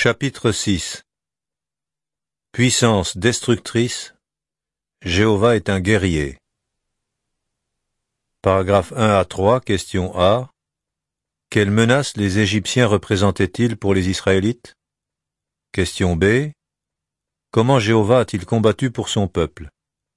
Chapitre 6. Puissance destructrice, Jéhovah est un guerrier. Paragraphe 1 à 3, question A. Quelles menaces les Égyptiens représentaient-ils pour les Israélites? Question B. Comment Jéhovah a-t-il combattu pour son peuple?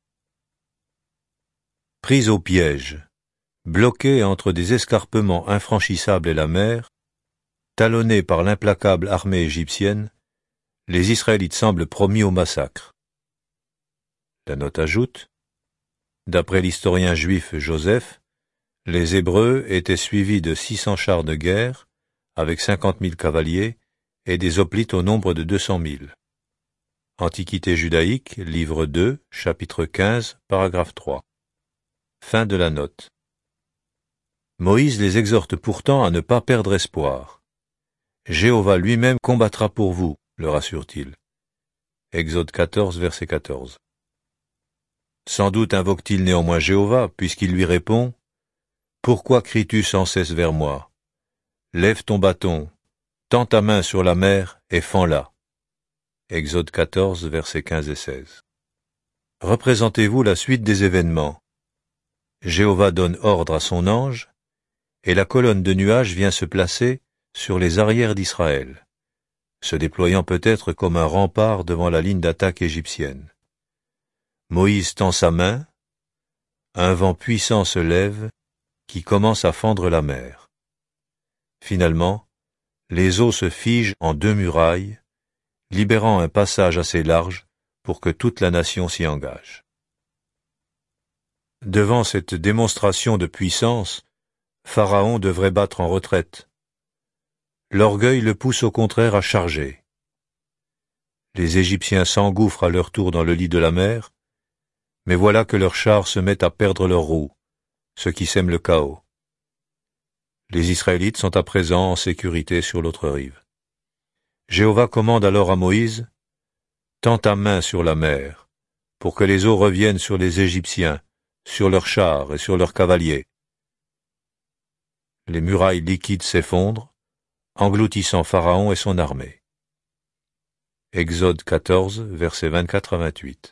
Pris au piège, bloqués entre des escarpements infranchissables et la mer, talonnés par l'implacable armée égyptienne, les Israélites semblent promis au massacre. La note ajoute, d'après l'historien juif Joseph, les Hébreux étaient suivis de 600 chars de guerre, avec 50 000 cavaliers, et des hoplites au nombre de 200 000. Antiquité judaïque, livre 2, chapitre 15, paragraphe 3. Fin de la note. Moïse les exhorte pourtant à ne pas perdre espoir. Jéhovah lui-même combattra pour vous, leur assure-t-il. Exode 14, verset 14. Sans doute invoque-t-il néanmoins Jéhovah, puisqu'il lui répond « Pourquoi cries-tu sans cesse vers moi? Lève ton bâton, tends ta main sur la mer et fends-la. » Exode 14, versets 15 et 16. Représentez-vous la suite des événements. Jéhovah donne ordre à son ange, et la colonne de nuages vient se placer sur les arrières d'Israël, se déployant peut-être comme un rempart devant la ligne d'attaque égyptienne. Moïse tend sa main, un vent puissant se lève, qui commence à fendre la mer. Finalement, les eaux se figent en 2 murailles, libérant un passage assez large pour que toute la nation s'y engage. Devant cette démonstration de puissance, Pharaon devrait battre en retraite. L'orgueil le pousse au contraire à charger. Les Égyptiens s'engouffrent à leur tour dans le lit de la mer, mais voilà que leurs chars se mettent à perdre leurs roues, ce qui sème le chaos. Les Israélites sont à présent en sécurité sur l'autre rive. Jéhovah commande alors à Moïse, « Tends ta main sur la mer, pour que les eaux reviennent sur les Égyptiens, sur leurs chars et sur leurs cavaliers. » Les murailles liquides s'effondrent, engloutissant Pharaon et son armée. Exode 14, versets 24 à 28.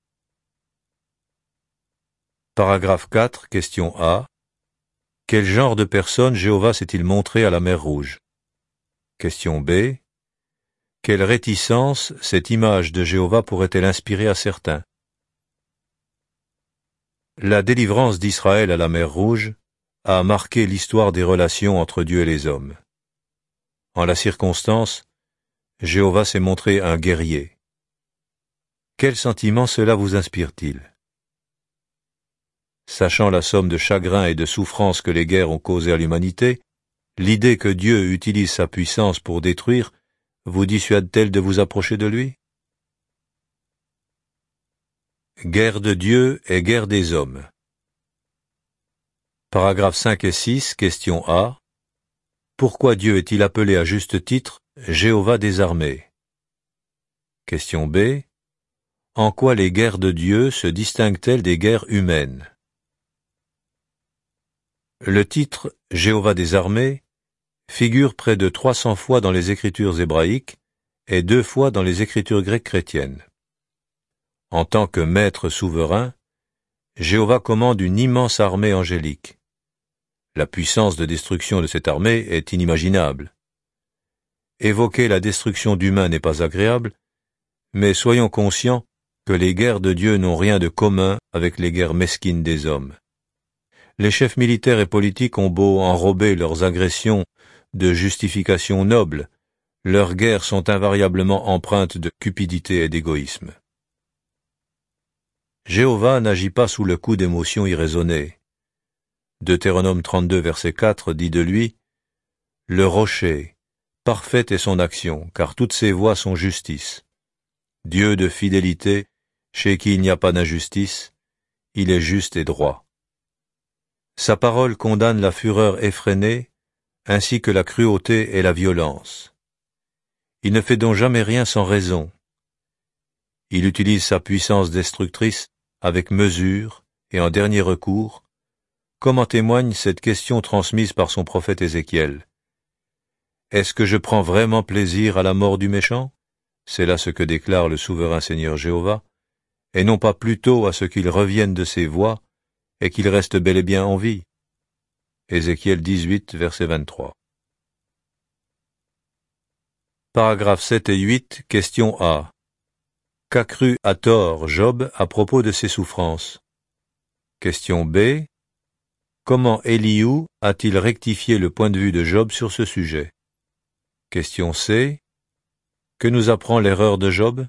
Paragraphe 4, question A. Quel genre de personne Jéhovah s'est-il montré à la mer Rouge? Question B. Quelle réticence cette image de Jéhovah pourrait-elle inspirer à certains? La délivrance d'Israël à la mer Rouge a marqué l'histoire des relations entre Dieu et les hommes. En la circonstance, Jéhovah s'est montré un guerrier. Quel sentiment cela vous inspire-t-il? Sachant la somme de chagrins et de souffrances que les guerres ont causées à l'humanité, l'idée que Dieu utilise sa puissance pour détruire vous dissuade-t-elle de vous approcher de lui? Guerre de Dieu et guerre des hommes. Paragraphes 5 et 6, question A. Pourquoi Dieu est-il appelé à juste titre Jéhovah des armées? Question B. En quoi les guerres de Dieu se distinguent-elles des guerres humaines? Le titre Jéhovah des armées figure près de 300 fois dans les Écritures hébraïques et 2 fois dans les Écritures grecques chrétiennes. En tant que maître souverain, Jéhovah commande une immense armée angélique. La puissance de destruction de cette armée est inimaginable. Évoquer la destruction d'humains n'est pas agréable, mais soyons conscients que les guerres de Dieu n'ont rien de commun avec les guerres mesquines des hommes. Les chefs militaires et politiques ont beau enrober leurs agressions de justifications nobles, leurs guerres sont invariablement empreintes de cupidité et d'égoïsme. Jéhovah n'agit pas sous le coup d'émotions irraisonnées. Deutéronome 32, verset 4 dit de lui, « Le rocher, parfaite est son action, car toutes ses voies sont justice. Dieu de fidélité, chez qui il n'y a pas d'injustice, il est juste et droit. » Sa parole condamne la fureur effrénée, ainsi que la cruauté et la violence. Il ne fait donc jamais rien sans raison. Il utilise sa puissance destructrice avec mesure et en dernier recours, comme en témoigne cette question transmise par son prophète Ézéchiel. Est-ce que je prends vraiment plaisir à la mort du méchant? C'est là ce que déclare le souverain Seigneur Jéhovah, et non pas plutôt à ce qu'il revienne de ses voies et qu'il reste bel et bien en vie. Ézéchiel 18, verset 23. Paragraphes 7 et 8, question A. Qu'a cru à tort Job à propos de ses souffrances? Question B. Comment Élihu a-t-il rectifié le point de vue de Job sur ce sujet? Question C. Que nous apprend l'erreur de Job?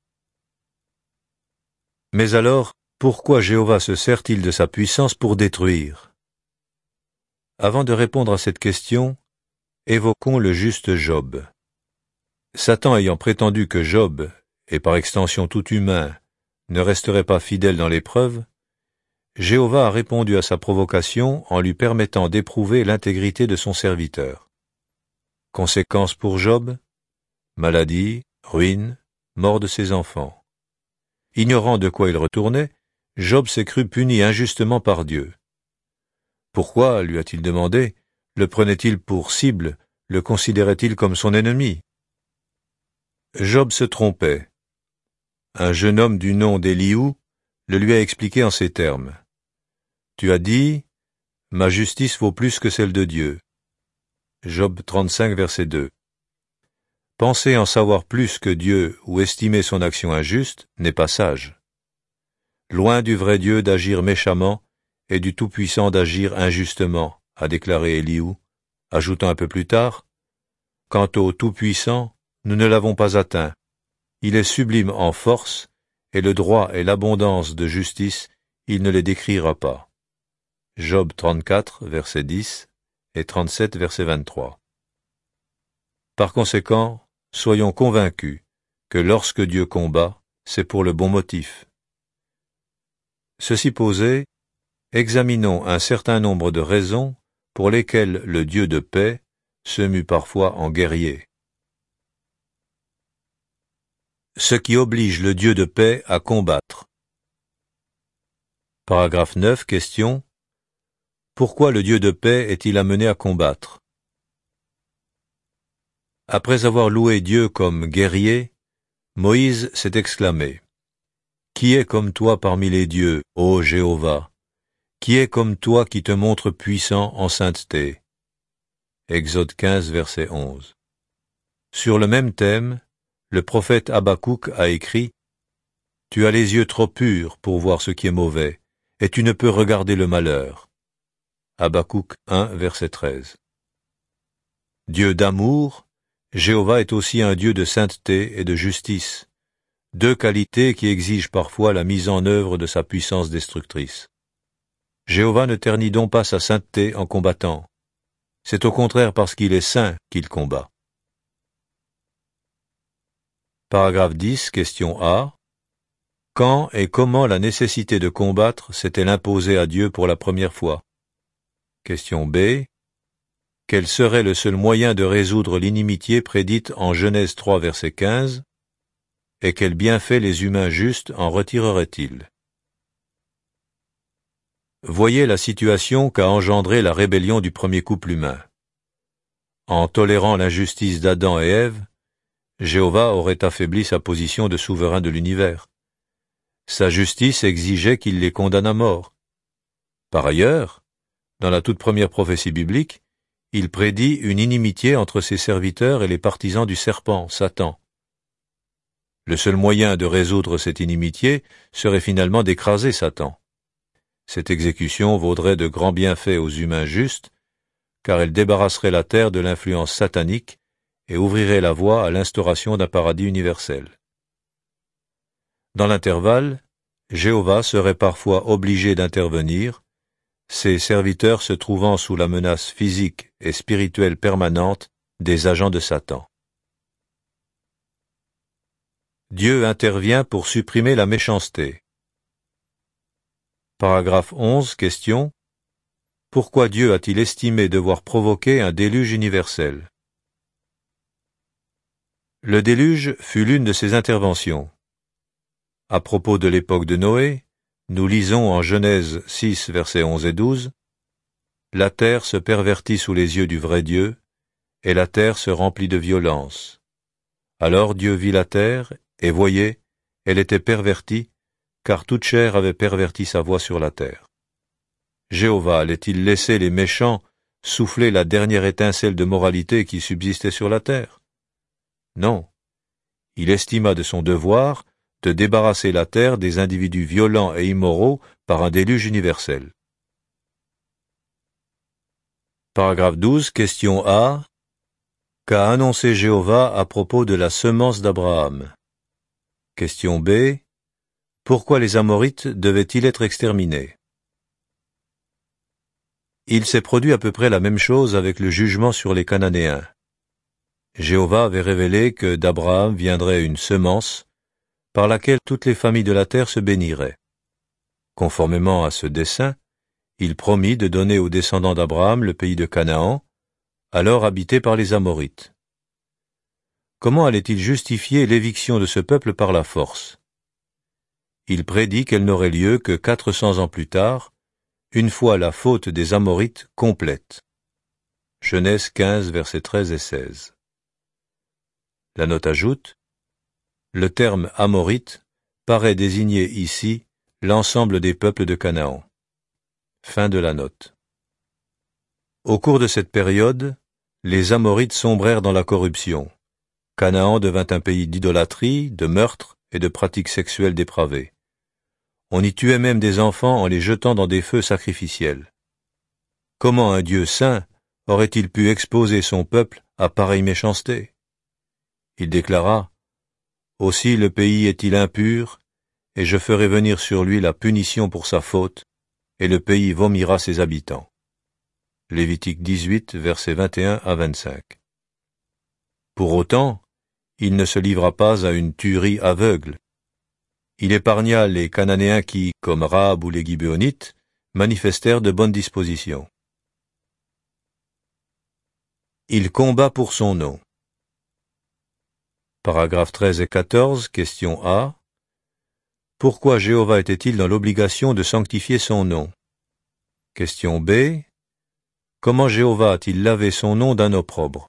Mais alors, pourquoi Jéhovah se sert-il de sa puissance pour détruire? Avant de répondre à cette question, évoquons le juste Job. Satan ayant prétendu que Job, et par extension tout humain, ne resterait pas fidèle dans l'épreuve, Jéhovah a répondu à sa provocation en lui permettant d'éprouver l'intégrité de son serviteur. Conséquence pour Job? Maladie, ruine, mort de ses enfants. Ignorant de quoi il retournait, Job s'est cru puni injustement par Dieu. Pourquoi, lui a-t-il demandé, le prenait-il pour cible, le considérait-il comme son ennemi? Job se trompait. Un jeune homme du nom d'Élihu le lui a expliqué en ces termes. Tu as dit, ma justice vaut plus que celle de Dieu. Job 35, verset 2. Penser en savoir plus que Dieu ou estimer son action injuste n'est pas sage. Loin du vrai Dieu d'agir méchamment et du Tout-Puissant d'agir injustement, a déclaré Élihu, ajoutant un peu plus tard, quant au Tout-Puissant, nous ne l'avons pas atteint. Il est sublime en force, et le droit et l'abondance de justice, il ne les décrira pas. Job 34, verset 10, et 37, verset 23. Par conséquent, soyons convaincus que lorsque Dieu combat, c'est pour le bon motif. Ceci posé, examinons un certain nombre de raisons pour lesquelles le Dieu de paix se mue parfois en guerrier. Ce qui oblige le Dieu de paix à combattre. Paragraphe 9, question. Pourquoi le Dieu de paix est-il amené à combattre? Après avoir loué Dieu comme guerrier, Moïse s'est exclamé. Qui est comme toi parmi les dieux, ô Jéhovah? Qui est comme toi qui te montre puissant en sainteté? Exode 15, verset 11. Sur le même thème, le prophète Habakkuk a écrit « Tu as les yeux trop purs pour voir ce qui est mauvais, et tu ne peux regarder le malheur. » Habakkuk 1, verset 13. Dieu d'amour, Jéhovah est aussi un Dieu de sainteté et de justice, deux qualités qui exigent parfois la mise en œuvre de sa puissance destructrice. Jéhovah ne ternit donc pas sa sainteté en combattant. C'est au contraire parce qu'il est saint qu'il combat. Paragraphe 10, question A. Quand et comment la nécessité de combattre s'est-elle imposée à Dieu pour la première fois? Question B. Quel serait le seul moyen de résoudre l'inimitié prédite en Genèse 3, verset 15? Et quel bienfait les humains justes en retireraient-ils? Voyez la situation qu'a engendrée la rébellion du premier couple humain. En tolérant l'injustice d'Adam et Ève, Jéhovah aurait affaibli sa position de souverain de l'univers. Sa justice exigeait qu'il les condamne à mort. Par ailleurs, dans la toute première prophétie biblique, il prédit une inimitié entre ses serviteurs et les partisans du serpent, Satan. Le seul moyen de résoudre cette inimitié serait finalement d'écraser Satan. Cette exécution vaudrait de grands bienfaits aux humains justes, car elle débarrasserait la terre de l'influence satanique et ouvrirait la voie à l'instauration d'un paradis universel. Dans l'intervalle, Jéhovah serait parfois obligé d'intervenir, ses serviteurs se trouvant sous la menace physique et spirituelle permanente des agents de Satan. Dieu intervient pour supprimer la méchanceté. Paragraphe 11, question. Pourquoi Dieu a-t-il estimé devoir provoquer un déluge universel? Le déluge fut l'une de ses interventions. À propos de l'époque de Noé, nous lisons en Genèse 6, versets 11 et 12, « La terre se pervertit sous les yeux du vrai Dieu, et la terre se remplit de violence. Alors Dieu vit la terre, et voyez, elle était pervertie, car toute chair avait perverti sa voie sur la terre. Jéhovah allait-il laisser les méchants souffler la dernière étincelle de moralité qui subsistait sur la terre? Non. Il estima de son devoir de débarrasser la terre des individus violents et immoraux par un déluge universel. Paragraphe 12, question A. Qu'a annoncé Jéhovah à propos de la semence d'Abraham? Question B. Pourquoi les Amorites devaient-ils être exterminés? Il s'est produit à peu près la même chose avec le jugement sur les Cananéens. Jéhovah avait révélé que d'Abraham viendrait une semence par laquelle toutes les familles de la terre se béniraient. Conformément à ce dessein, il promit de donner aux descendants d'Abraham le pays de Canaan, alors habité par les Amorites. Comment allait-il justifier l'éviction de ce peuple par la force? Il prédit qu'elle n'aurait lieu que 400 ans plus tard, une fois la faute des Amorites complète. Genèse 15, versets 13 et 16. La note ajoute: le terme Amorite paraît désigner ici l'ensemble des peuples de Canaan. Fin de la note. Au cours de cette période, les Amorites sombrèrent dans la corruption. Canaan devint un pays d'idolâtrie, de meurtre et de pratiques sexuelles dépravées. On y tuait même des enfants en les jetant dans des feux sacrificiels. Comment un Dieu saint aurait-il pu exposer son peuple à pareille méchanceté? Il déclara: aussi le pays est-il impur, et je ferai venir sur lui la punition pour sa faute, et le pays vomira ses habitants. Lévitique 18, versets 21 à 25. Pour autant, il ne se livra pas à une tuerie aveugle. Il épargna les Cananéens qui, comme Rahab ou les Gibéonites, manifestèrent de bonnes dispositions. Il combat pour son nom. Paragraphes 13 et 14, question A. Pourquoi Jéhovah était-il dans l'obligation de sanctifier son nom? Question B. Comment Jéhovah a-t-il lavé son nom d'un opprobre?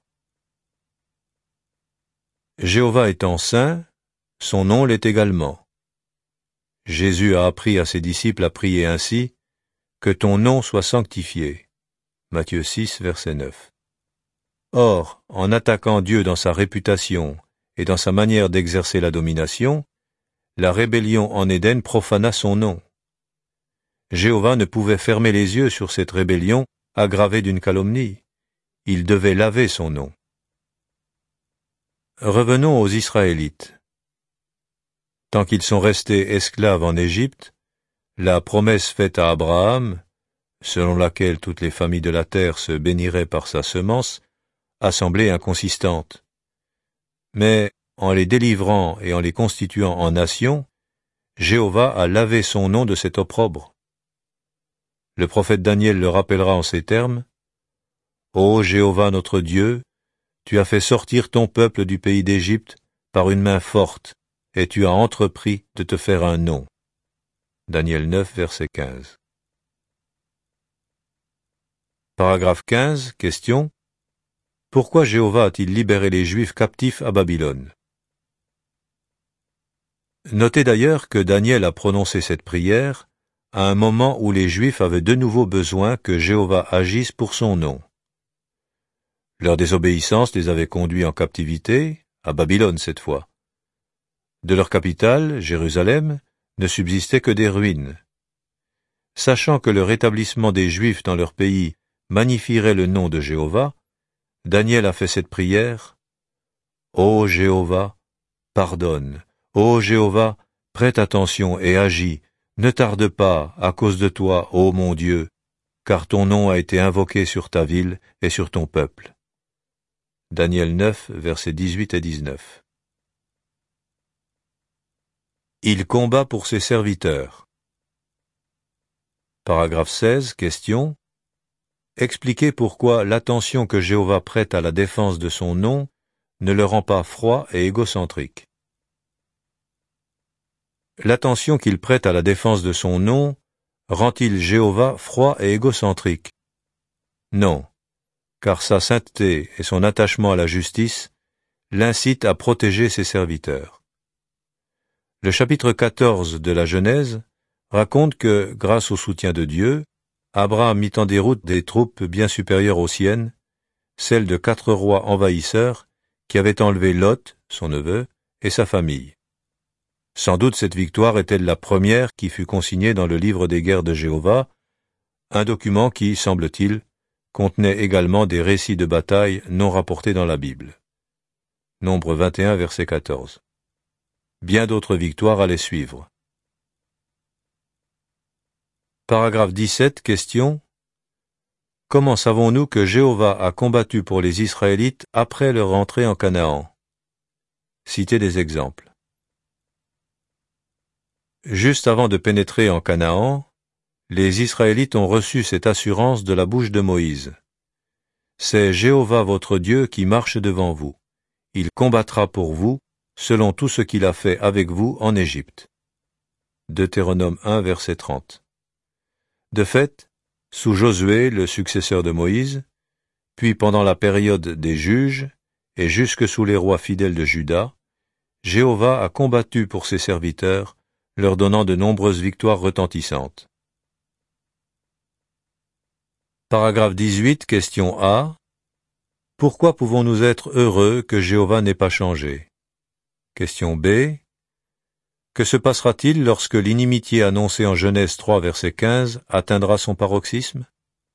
Jéhovah étant saint, son nom l'est également. Jésus a appris à ses disciples à prier ainsi: que ton nom soit sanctifié. Matthieu 6, verset 9. Or, en attaquant Dieu dans sa réputation et dans sa manière d'exercer la domination, la rébellion en Éden profana son nom. Jéhovah ne pouvait fermer les yeux sur cette rébellion aggravée d'une calomnie. Il devait laver son nom. Revenons aux Israélites. Tant qu'ils sont restés esclaves en Égypte, la promesse faite à Abraham, selon laquelle toutes les familles de la terre se béniraient par sa semence, a semblé inconsistante. Mais, en les délivrant et en les constituant en nation, Jéhovah a lavé son nom de cet opprobre. Le prophète Daniel le rappellera en ces termes: Ô Jéhovah notre Dieu, tu as fait sortir ton peuple du pays d'Égypte par une main forte, et tu as entrepris de te faire un nom. Daniel 9, verset 15. Paragraphe 15, question. Pourquoi Jéhovah a-t-il libéré les Juifs captifs à Babylone? Notez d'ailleurs que Daniel a prononcé cette prière à un moment où les Juifs avaient de nouveau besoin que Jéhovah agisse pour son nom. Leur désobéissance les avait conduits en captivité, à Babylone cette fois. De leur capitale, Jérusalem, ne subsistaient que des ruines. Sachant que le rétablissement des Juifs dans leur pays magnifierait le nom de Jéhovah, Daniel a fait cette prière: Ô Jéhovah, pardonne. Ô Jéhovah, prête attention et agis. Ne tarde pas à cause de toi, ô mon Dieu, car ton nom a été invoqué sur ta ville et sur ton peuple. Daniel 9, versets 18 et 19. Il combat pour ses serviteurs. Paragraphe 16, question. Expliquez pourquoi l'attention que Jéhovah prête à la défense de son nom ne le rend pas froid et égocentrique. L'attention qu'il prête à la défense de son nom rend-il Jéhovah froid et égocentrique? Non, car sa sainteté et son attachement à la justice l'incitent à protéger ses serviteurs. Le chapitre 14 de la Genèse raconte que, grâce au soutien de Dieu, Abraham mit en déroute des troupes bien supérieures aux siennes, celles de 4 rois envahisseurs qui avaient enlevé Lot, son neveu, et sa famille. Sans doute cette victoire est-elle la première qui fut consignée dans le livre des guerres de Jéhovah, un document qui, semble-t-il, contenait également des récits de batailles non rapportés dans la Bible. Nombre 21, verset 14. Bien d'autres victoires allaient suivre. Paragraphe 17, question. Comment savons-nous que Jéhovah a combattu pour les Israélites après leur entrée en Canaan? Citez des exemples. Juste avant de pénétrer en Canaan, les Israélites ont reçu cette assurance de la bouche de Moïse. C'est Jéhovah votre Dieu qui marche devant vous. Il combattra pour vous, selon tout ce qu'il a fait avec vous en Égypte. Deutéronome 1, verset 30. De fait, sous Josué, le successeur de Moïse, puis pendant la période des juges, et jusque sous les rois fidèles de Juda, Jéhovah a combattu pour ses serviteurs, leur donnant de nombreuses victoires retentissantes. Paragraphe 18, question A. Pourquoi pouvons-nous être heureux que Jéhovah n'ait pas changé? Question B. Que se passera-t-il lorsque l'inimitié annoncée en Genèse 3, verset 15 atteindra son paroxysme?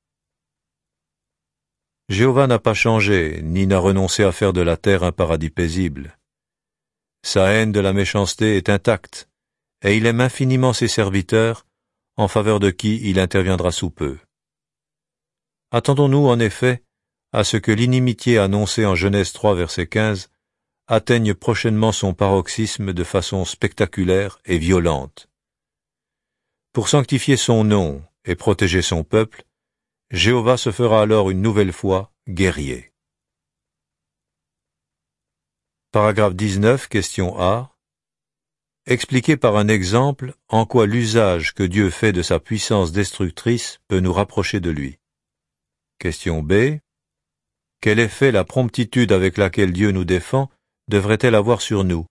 Jéhovah n'a pas changé, ni n'a renoncé à faire de la terre un paradis paisible. Sa haine de la méchanceté est intacte, et il aime infiniment ses serviteurs, en faveur de qui il interviendra sous peu. Attendons-nous en effet à ce que l'inimitié annoncée en Genèse 3, verset 15 atteigne prochainement son paroxysme de façon spectaculaire et violente. Pour sanctifier son nom et protéger son peuple, Jéhovah se fera alors une nouvelle fois guerrier. Paragraphe 19, question A. Expliquez par un exemple en quoi l'usage que Dieu fait de sa puissance destructrice peut nous rapprocher de lui. Question B. Quel effet la promptitude avec laquelle Dieu nous défend devrait-elle avoir sur nous?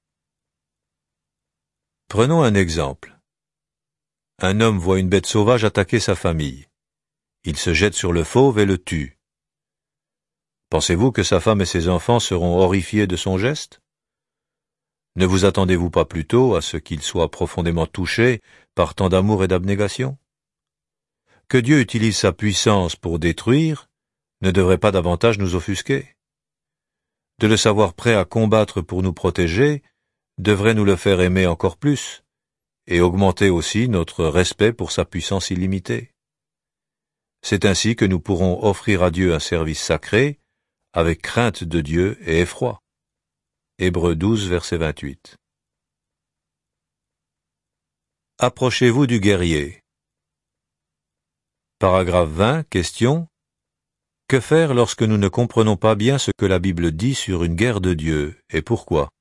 Prenons un exemple. Un homme voit une bête sauvage attaquer sa famille. Il se jette sur le fauve et le tue. Pensez-vous que sa femme et ses enfants seront horrifiés de son geste? Ne vous attendez-vous pas plutôt à ce qu'ils soient profondément touchés par tant d'amour et d'abnégation? Que Dieu utilise sa puissance pour détruire ne devrait pas davantage nous offusquer. De le savoir prêt à combattre pour nous protéger devrait nous le faire aimer encore plus, et augmenter aussi notre respect pour sa puissance illimitée. C'est ainsi que nous pourrons offrir à Dieu un service sacré, avec crainte de Dieu et effroi. Hébreux 12, verset 28. Approchez-vous du guerrier. Paragraphe 20, question. Que faire lorsque nous ne comprenons pas bien ce que la Bible dit sur une guerre de Dieu, et pourquoi?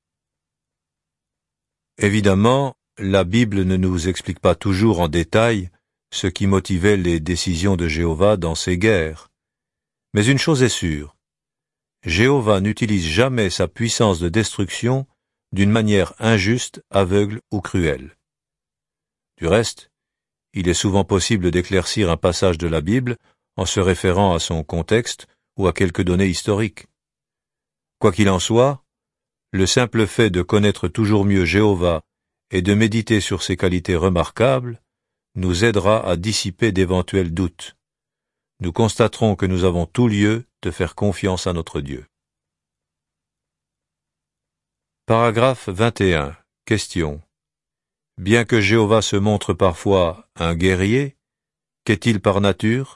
Évidemment, la Bible ne nous explique pas toujours en détail ce qui motivait les décisions de Jéhovah dans ces guerres. Mais une chose est sûre, Jéhovah n'utilise jamais sa puissance de destruction d'une manière injuste, aveugle ou cruelle. Du reste, il est souvent possible d'éclaircir un passage de la Bible en se référant à son contexte ou à quelques données historiques. Quoi qu'il en soit, le simple fait de connaître toujours mieux Jéhovah et de méditer sur ses qualités remarquables nous aidera à dissiper d'éventuels doutes. Nous constaterons que nous avons tout lieu de faire confiance à notre Dieu. Paragraphe 21. Question. Bien que Jéhovah se montre parfois un guerrier, qu'est-il par nature?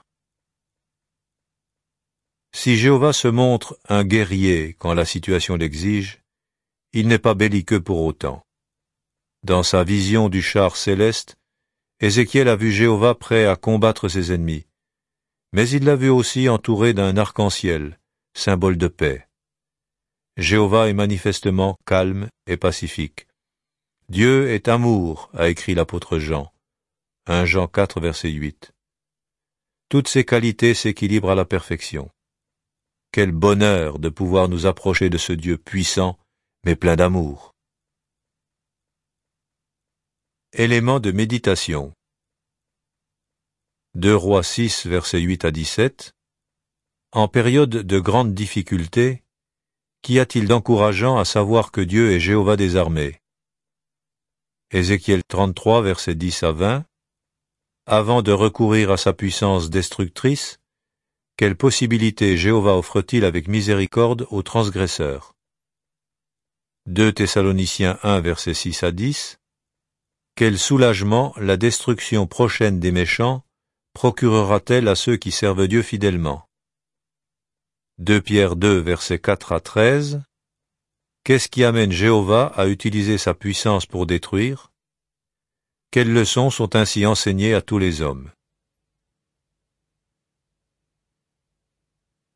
Si Jéhovah se montre un guerrier quand la situation l'exige, il n'est pas belliqueux pour autant. Dans sa vision du char céleste, Ézéchiel a vu Jéhovah prêt à combattre ses ennemis, mais il l'a vu aussi entouré d'un arc-en-ciel, symbole de paix. Jéhovah est manifestement calme et pacifique. Dieu est amour, a écrit l'apôtre Jean. 1 Jean 4, verset 8. Toutes ces qualités s'équilibrent à la perfection. Quel bonheur de pouvoir nous approcher de ce Dieu puissant, mais plein d'amour. Éléments de méditation. 2 Rois 6, versets 8 à 17. En période de grande difficulté, qu'y a-t-il d'encourageant à savoir que Dieu est Jéhovah des armées? Ézéchiel 33, versets 10 à 20. Avant de recourir à sa puissance destructrice, quelle possibilité Jéhovah offre-t-il avec miséricorde aux transgresseurs? 2 Thessaloniciens 1, versets 6 à 10. Quel soulagement la destruction prochaine des méchants procurera-t-elle à ceux qui servent Dieu fidèlement? 2 Pierre 2, versets 4 à 13. Qu'est-ce qui amène Jéhovah à utiliser sa puissance pour détruire? Quelles leçons sont ainsi enseignées à tous les hommes?